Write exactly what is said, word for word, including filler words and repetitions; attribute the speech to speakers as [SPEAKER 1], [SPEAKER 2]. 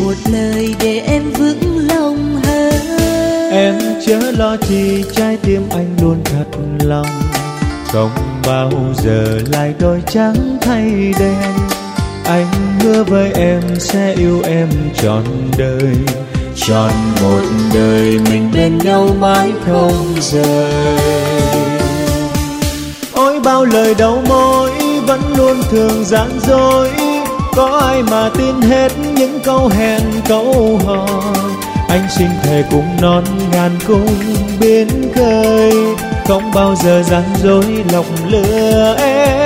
[SPEAKER 1] một lời để em vững lòng hơn.
[SPEAKER 2] Em chớ lo chi, trái tim anh luôn thật lòng, không bao giờ lại đôi trắng thay đen. Anh hứa với em sẽ yêu em trọn đời, trọn một đời mình bên nhau mãi không rời. Ôi bao lời đầu môi vẫn luôn thường gian dối, có ai mà tin hết những câu hẹn câu hò. Anh xin thề cùng non ngàn cung biến khơi, không bao giờ gian dối lòng lừa em.